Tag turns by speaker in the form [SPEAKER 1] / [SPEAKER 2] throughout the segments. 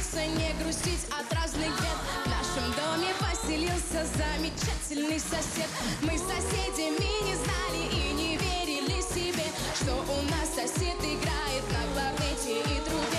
[SPEAKER 1] учиться не грустить от разных бед. В нашем доме поселился замечательный сосед. Мы с соседями не знали и не верили себе, что у нас сосед играет на кларнете и трубе.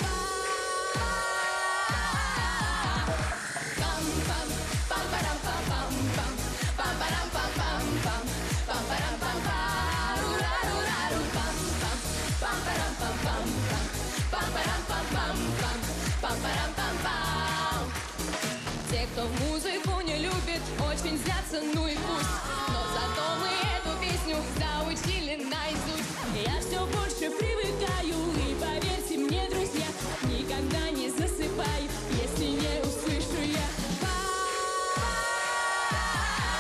[SPEAKER 1] Пам-пам, пам-парам-пам-пам-пам, пам-парам-пам-пам-пам, пам-парам-пам-пам, рура-рура-ру, пам-пам, пам-парам-пам-пам-пам, пам-парам-пам-пам-пам, пам-парам-пам-пам. Те, кто музыку не любит, очень злятся, ну и пусть. Но зато мы эту песню заучили наизусть. Я все больше привыкаю, и поверьте мне, друзья, никогда не засыпаю, если не услышу я.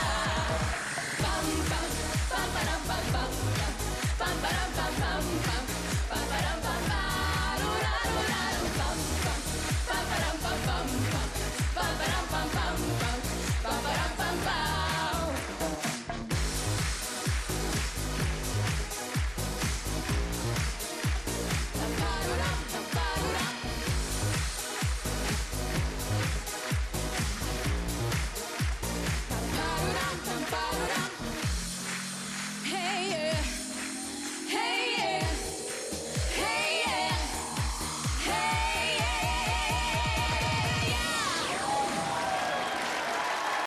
[SPEAKER 1] Пам-пам, пам-парам-пам-пам, пам-парам-пам-пам-пам.